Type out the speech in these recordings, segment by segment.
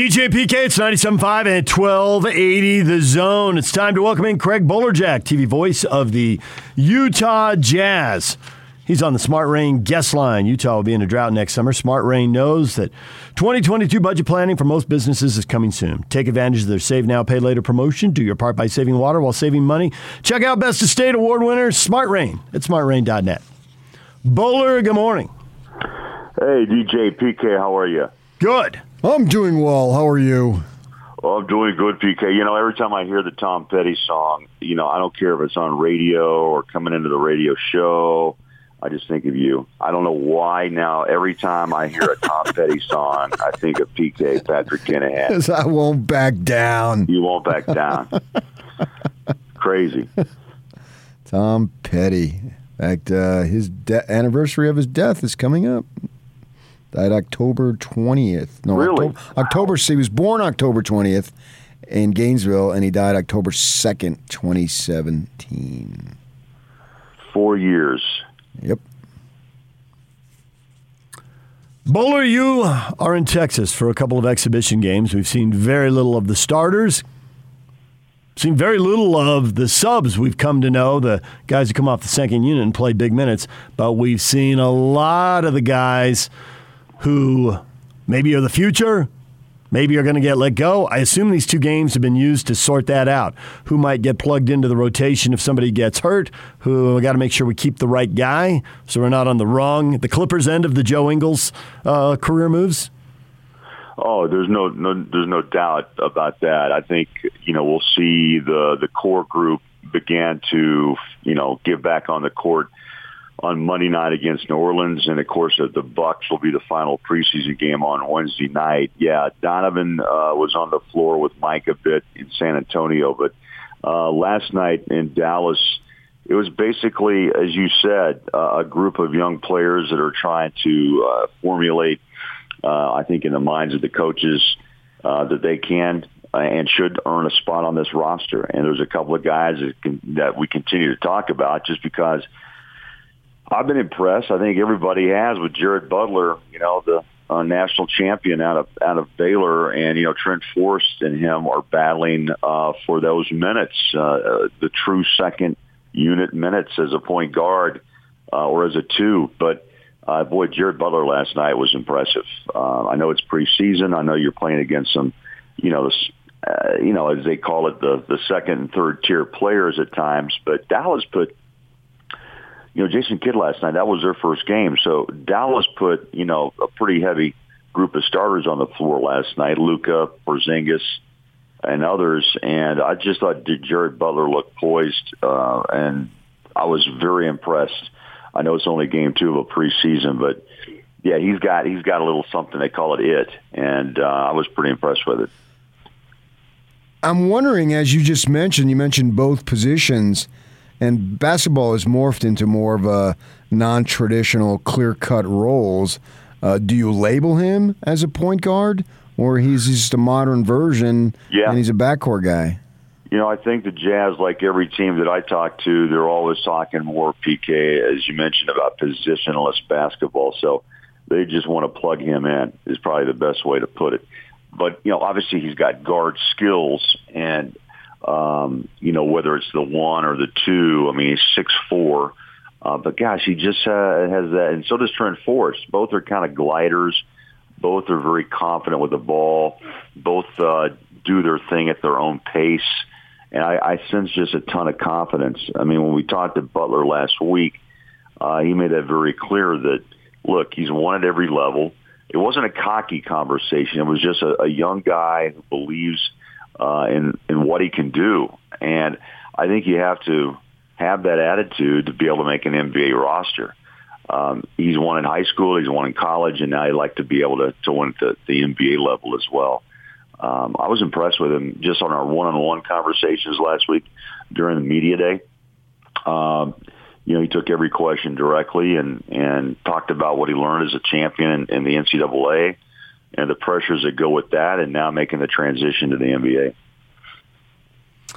DJ PK, it's 97.5 and 1280 The Zone. It's time to welcome in Craig Bolerjack, TV voice of the Utah Jazz. He's on the Smart Rain guest line. Utah will be in a drought next summer. Smart Rain knows that 2022 budget planning for most businesses is coming soon. Take advantage of their Save Now, Pay Later promotion. Do your part by saving water while saving money. Check out Best of State Award winner Smart Rain at smartrain.net. Bowler, good morning. Hey, DJ PK, how are you? Good. I'm doing well. How are you? Oh, I'm doing good, PK. You know, every time I hear the Tom Petty song, you know, I don't care if it's on radio or coming into the radio show, I just think of you. I don't know why now. Every time I hear a Tom Petty song, I think of PK, Patrick Kinahan. Because I won't back down. You won't back down. Crazy. Tom Petty. In fact, his anniversary of his death is coming up. Died October 20th. No, really? October. He was born October 20th in Gainesville, and he died October 2nd, 2017. 4 years. Yep. Bowler, you are in Texas for a couple of exhibition games. We've seen very little of the starters. Seen very little of the subs we've come to know, the guys who come off the second unit and play big minutes. But we've seen a lot of the guys who maybe are the future, maybe are going to get let go. I assume these two games have been used to sort that out. Who might get plugged into the rotation if somebody gets hurt? Who we got to make sure we keep the right guy so we're not on the Clippers end of the Joe Ingles career moves? Oh, there's no doubt about that. I think, you know, we'll see the core group began to, you know, get back on the court on Monday night against New Orleans, and of course the Bucks will be the final preseason game on Wednesday night. Yeah, Donovan was on the floor with Mike a bit in San Antonio, but last night in Dallas, it was basically, as you said, a group of young players that are trying to formulate, I think, in the minds of the coaches that they can and should earn a spot on this roster. And there's a couple of guys that we continue to talk about just because I've been impressed. I think everybody has with Jared Butler, you know, the national champion out of Baylor, and, you know, Trent Forrest and him are battling for those minutes, the true second unit minutes as a point guard or as a two. But boy, Jared Butler last night was impressive. I know it's preseason. I know you're playing against some, you know, as they call it, the second and third tier players at times. But Dallas put, you know, Jason Kidd last night, that was their first game. So Dallas put, you know, a pretty heavy group of starters on the floor last night, Luka, Porzingis, and others. And I just thought Jared Butler looked poised, and I was very impressed. I know it's only game 2 of a preseason, but yeah, he's got a little something. They call it, and I was pretty impressed with it. I'm wondering, as you just mentioned, you mentioned both positions, and basketball has morphed into more of a non-traditional, clear-cut roles. Do you label him as a point guard, or he's just a modern version, and he's a backcourt guy? You know, I think the Jazz, like every team that I talk to, they're always talking more, PK, as you mentioned, about positionless basketball. So they just want to plug him in is probably the best way to put it. But, you know, obviously he's got guard skills, and, you know, whether it's the 1 or the 2, I mean, he's 6'4", but gosh, he just has that. And so does Trent Forrest. Both are kind of gliders. Both are very confident with the ball. Both do their thing at their own pace. And I sense just a ton of confidence. I mean, when we talked to Butler last week, he made that very clear that, look, he's won at every level. It wasn't a cocky conversation. It was just a young guy who believes in what he can do. And I think you have to have that attitude to be able to make an NBA roster. He's won in high school, he's won in college, and now he'd like to be able to win at the NBA level as well. I was impressed with him just on our one-on-one conversations last week during the media day. You know, he took every question directly and talked about what he learned as a champion in the NCAA and the pressures that go with that, and now making the transition to the NBA.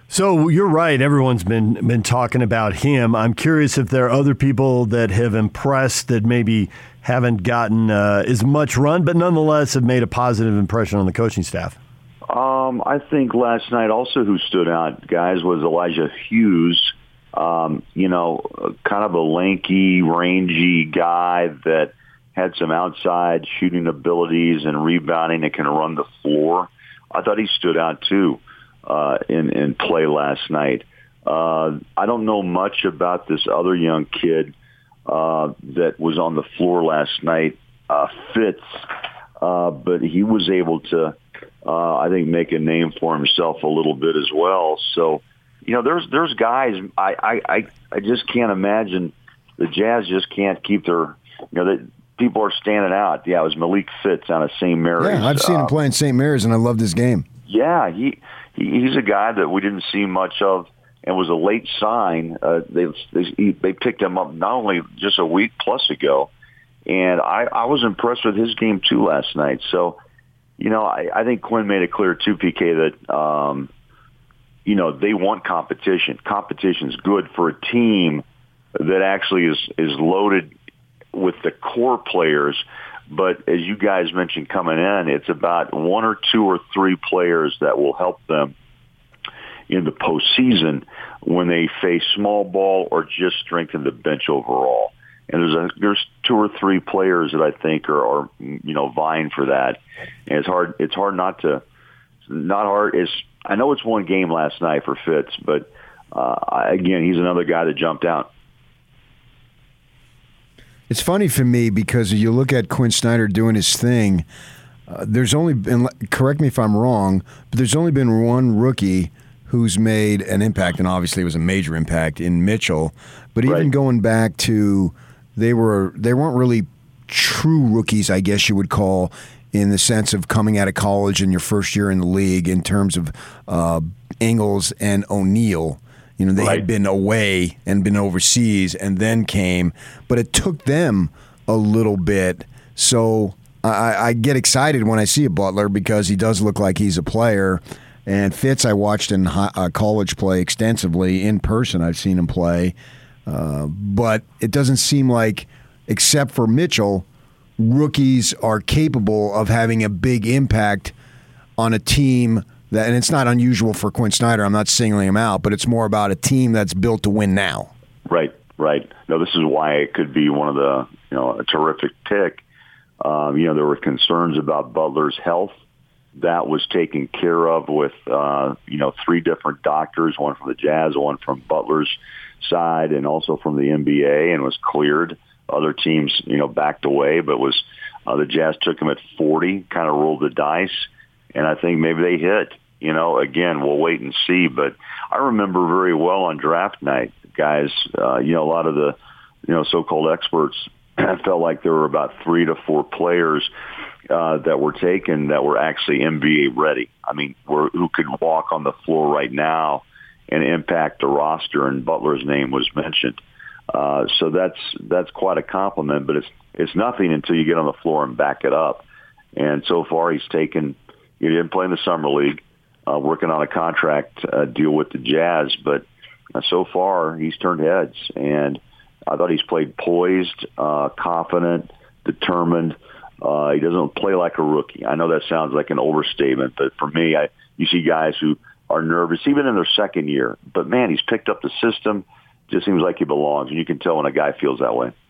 So you're right. Everyone's been talking about him. I'm curious if there are other people that have impressed that maybe haven't gotten as much run, but nonetheless have made a positive impression on the coaching staff. I think last night also who stood out, guys, was Elijah Hughes. Kind of a lanky, rangy guy that had some outside shooting abilities and rebounding and can run the floor. I thought he stood out too. In play last night. I don't know much about this other young kid that was on the floor last night, Fitz, but he was able to, I think, make a name for himself a little bit as well. So, there's guys. I just can't imagine the Jazz just can't keep their, people are standing out. Yeah, it was Malik Fitz out of St. Mary's. Yeah, I've seen him play in St. Mary's, and I loved his game. Yeah, he's a guy that we didn't see much of and was a late sign. They picked him up not only just a week plus ago, and I was impressed with his game too last night. So, I think Quinn made it clear too, PK, that they want competition. Competition's good for a team that actually is loaded with the core players. But as you guys mentioned coming in, it's about one or two or three players that will help them in the postseason when they face small ball or just strengthen the bench overall. And there's two or three players that I think are vying for that. And it's hard not hard. I know it's one game last night for Fitz, but again, he's another guy that jumped out. It's funny for me because you look at Quinn Snyder doing his thing. There's only been, correct me if I'm wrong, but there's only been one rookie who's made an impact, and obviously it was a major impact in Mitchell. But even going back to, they weren't really true rookies, I guess you would call, in the sense of coming out of college in your first year in the league. In terms of Ingles and O'Neal. They had been away and been overseas and then came, but it took them a little bit. So I get excited when I see a Butler because he does look like he's a player. And Fitz, I watched in college play extensively. In person, I've seen him play. But it doesn't seem like, except for Mitchell, rookies are capable of having a big impact on a team. And it's not unusual for Quinn Snyder. I'm not singling him out, but it's more about a team that's built to win now. Right. No, this is why it could be one of the, a terrific pick. There were concerns about Butler's health. That was taken care of with, three different doctors, one from the Jazz, one from Butler's side, and also from the NBA, and was cleared. Other teams, backed away, but the Jazz took him at 40, kind of rolled the dice. And I think maybe they hit. Again, we'll wait and see. But I remember very well on draft night, guys, a lot of the, so-called experts felt like there were about 3 to 4 players that were taken that were actually NBA ready. I mean, who could walk on the floor right now and impact the roster, and Butler's name was mentioned. So that's quite a compliment, but it's nothing until you get on the floor and back it up. And so far he's taken – he didn't play in the summer league, working on a contract deal with the Jazz, but so far he's turned heads. And I thought he's played poised, confident, determined. He doesn't play like a rookie. I know that sounds like an overstatement, but for me, you see guys who are nervous, even in their second year. But, man, he's picked up the system. Just seems like he belongs, and you can tell when a guy feels that way.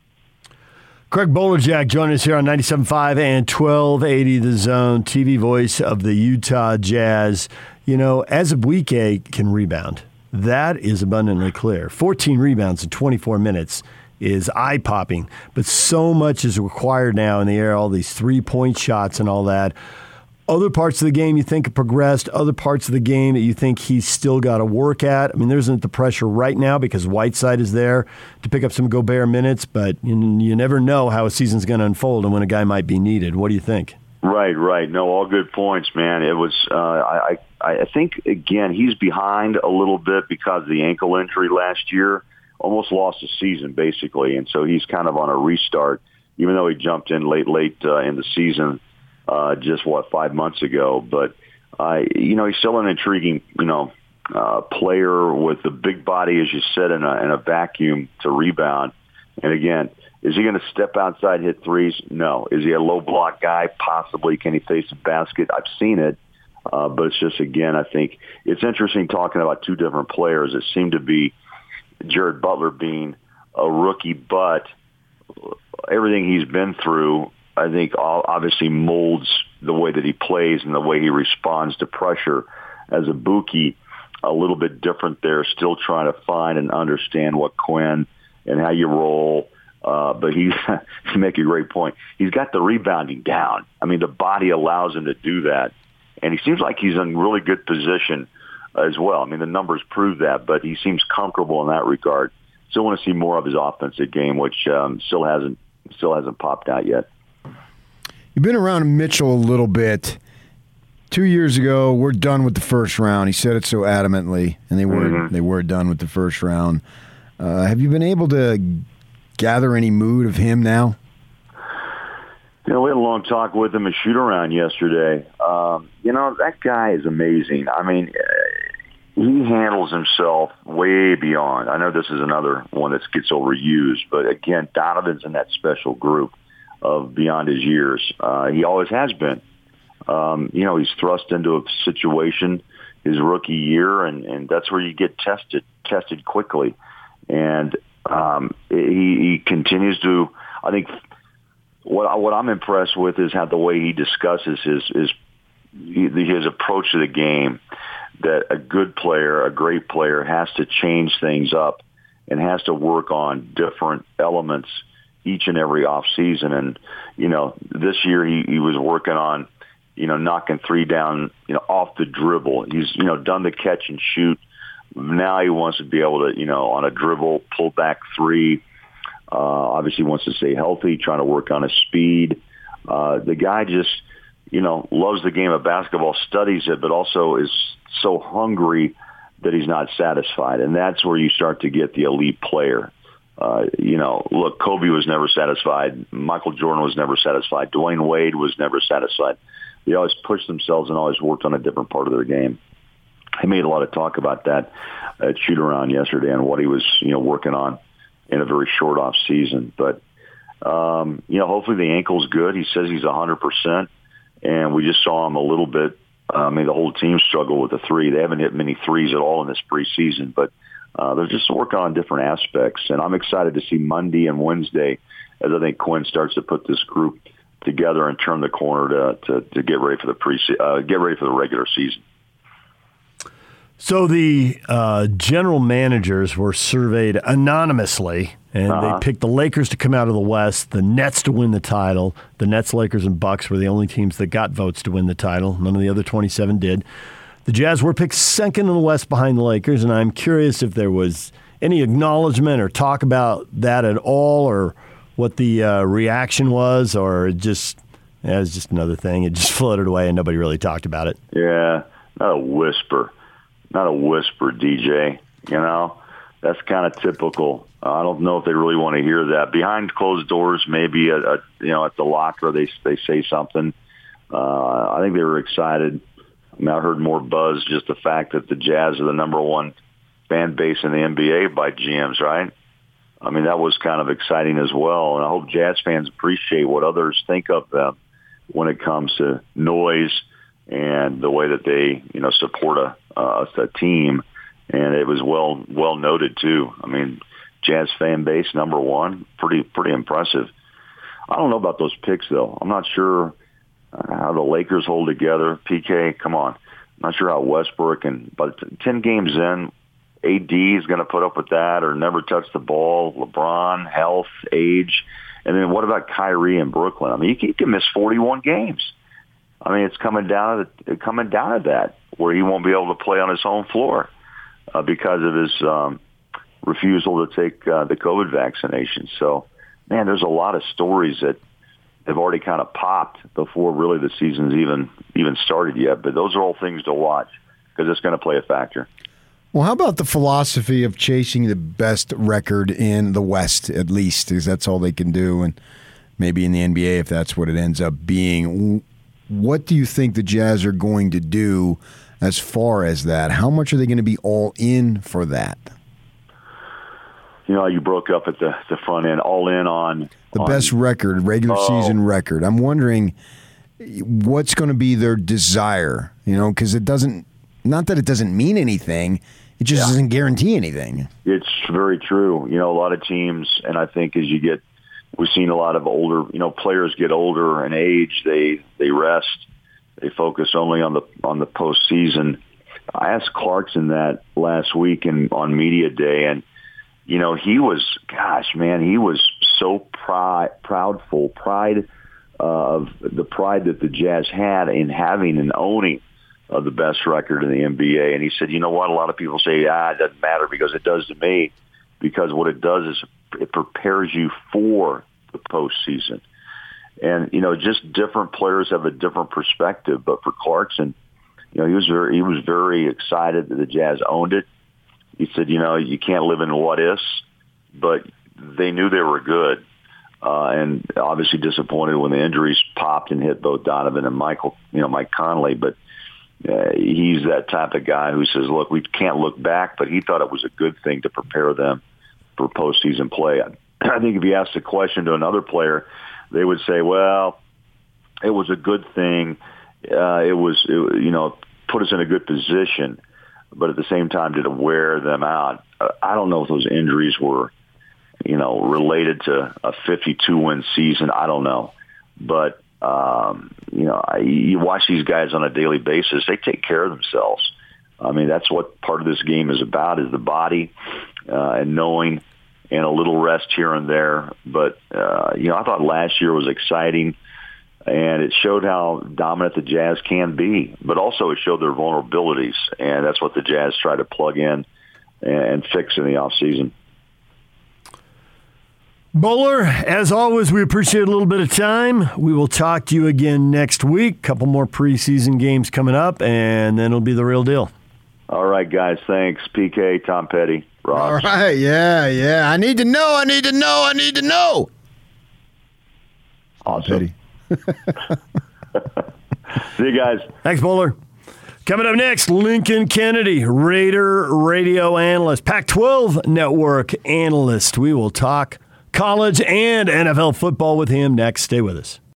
Craig Bolerjack joining us here on 97.5 and 1280 The Zone, TV voice of the Utah Jazz. As a week can rebound. That is abundantly clear. 14 rebounds in 24 minutes is eye-popping, but so much is required now in the air, all these three-point shots and all that. Other parts of the game you think have progressed, other parts of the game that you think he's still got to work at. I mean, there isn't the pressure right now because Whiteside is there to pick up some Gobert minutes, but you never know how a season's going to unfold and when a guy might be needed. What do you think? Right. No, all good points, man. It was, I think, again, he's behind a little bit because of the ankle injury last year. Almost lost the season, basically, and so he's kind of on a restart, even though he jumped in late in the season. Just 5 months ago, but he's still an intriguing, player with a big body, as you said, in a vacuum to rebound. And again, is he going to step outside, hit threes? No. Is he a low block guy? Possibly. Can he face a basket? I've seen it. But it's just, again, I think it's interesting talking about two different players. It seemed to be Jared Butler being a rookie, but everything he's been through, I think, obviously molds the way that he plays and the way he responds to pressure. As Azubuike, a little bit different there, still trying to find and understand what Quinn and how you roll. But you make a great point. He's got the rebounding down. I mean, the body allows him to do that. And he seems like he's in really good position as well. I mean, the numbers prove that, but he seems comfortable in that regard. Still want to see more of his offensive game, which still hasn't popped out yet. You've been around Mitchell a little bit. 2 years ago, we're done with the first round. He said it so adamantly, and they were done with the first round. Have you been able to gather any mood of him now? We had a long talk with him at shoot-around yesterday. That guy is amazing. I mean, he handles himself way beyond. I know this is another one that gets overused, but again, Donovan's in that special group of beyond his years. He always has been. He's thrust into a situation his rookie year, and that's where you get tested quickly. And he continues to, I think, what I'm impressed with is how the way he discusses his approach to the game, that a good player, a great player, has to change things up and has to work on different elements each and every off season. And, this year he was working on, knocking three down, off the dribble. He's, done the catch and shoot. Now he wants to be able to, on a dribble, pull back three. Obviously wants to stay healthy, trying to work on his speed. The guy just, loves the game of basketball, studies it, but also is so hungry that he's not satisfied. And that's where you start to get the elite player. Look, Kobe was never satisfied. Michael Jordan was never satisfied. Dwayne Wade was never satisfied. They always pushed themselves and always worked on a different part of their game. He made a lot of talk about that at shoot-around yesterday and what he was, working on in a very short off season. But, hopefully the ankle's good. He says he's 100%, and we just saw him a little bit. The whole team struggled with the three. They haven't hit many threes at all in this preseason, but they're just working on different aspects. And I'm excited to see Monday and Wednesday as I think Quinn starts to put this group together and turn the corner to get ready for the regular season. So the general managers were surveyed anonymously, and they picked the Lakers to come out of the West, the Nets to win the title. The Nets, Lakers, and Bucks were the only teams that got votes to win the title. None of the other 27 did. The Jazz were picked second in the West behind the Lakers, and I'm curious if there was any acknowledgement or talk about that at all, or what the reaction was, or it was just another thing. It just floated away and nobody really talked about it. Yeah, not a whisper, DJ. That's kind of typical. I don't know if they really want to hear that. Behind closed doors, maybe at the locker they say something. I think they were excited. I heard more buzz just the fact that the Jazz are the number one fan base in the NBA by GMs, right? That was kind of exciting as well. And I hope Jazz fans appreciate what others think of them when it comes to noise and the way that they, support a team. And it was well noted too. Jazz fan base number one, pretty impressive. I don't know about those picks though. I'm not sure how the Lakers hold together. PK, come on. I'm not sure how Westbrook but 10 games in, AD is going to put up with that or never touch the ball. LeBron, health, age. And then what about Kyrie in Brooklyn? He can miss 41 games. It's coming down to that, where he won't be able to play on his home floor because of his refusal to take the COVID vaccination. So, man, there's a lot of stories that have already kind of popped before really the season's even started yet. But those are all things to watch because it's going to play a factor. Well, how about the philosophy of chasing the best record in the West, at least, because that's all they can do, and maybe in the NBA if that's what it ends up being. What do you think the Jazz are going to do as far as that? How much are they going to be all in for that? You know, you broke up at the front end, all in on the best record, regular season record. I'm wondering what's going to be their desire, because it doesn't, not that it doesn't mean anything, it just doesn't guarantee anything. It's very true. A lot of teams, and I think we've seen a lot of older, players get older and age, they rest, they focus only on the postseason. I asked Clarkson that last week on media day, and he was so proudful, pride of the pride that the Jazz had in having and owning the best record in the NBA. And he said, you know what, a lot of people say, it doesn't matter, because it does to me, because what it does is it prepares you for the postseason. And, just different players have a different perspective. But for Clarkson, he was very excited that the Jazz owned it. He said, you can't live in what ifs, but they knew they were good. And obviously disappointed when the injuries popped and hit both Donovan and Mike Conley. But he's that type of guy who says, look, we can't look back, but he thought it was a good thing to prepare them for postseason play. I think if you asked the question to another player, they would say, well, it was a good thing. It put us in a good position. But at the same time, did it wear them out? I don't know if those injuries were, related to a 52-win season. I don't know. But, you watch these guys on a daily basis. They take care of themselves. I mean, that's what part of this game is about, is the body and knowing, and a little rest here and there. But, I thought last year was exciting. And it showed how dominant the Jazz can be, but also it showed their vulnerabilities, and that's what the Jazz try to plug in and fix in the offseason. Bowler, as always, we appreciate a little bit of time. We will talk to you again next week. Couple more preseason games coming up, and then it'll be the real deal. All right, guys. Thanks. PK, Tom Petty, Rob. All right. Yeah. I need to know. Awesome. Petty. See you guys. Thanks, Bowler. Coming up next, Lincoln Kennedy, Raider radio analyst, Pac-12 network analyst. We will talk college and NFL football with him next. Stay with us.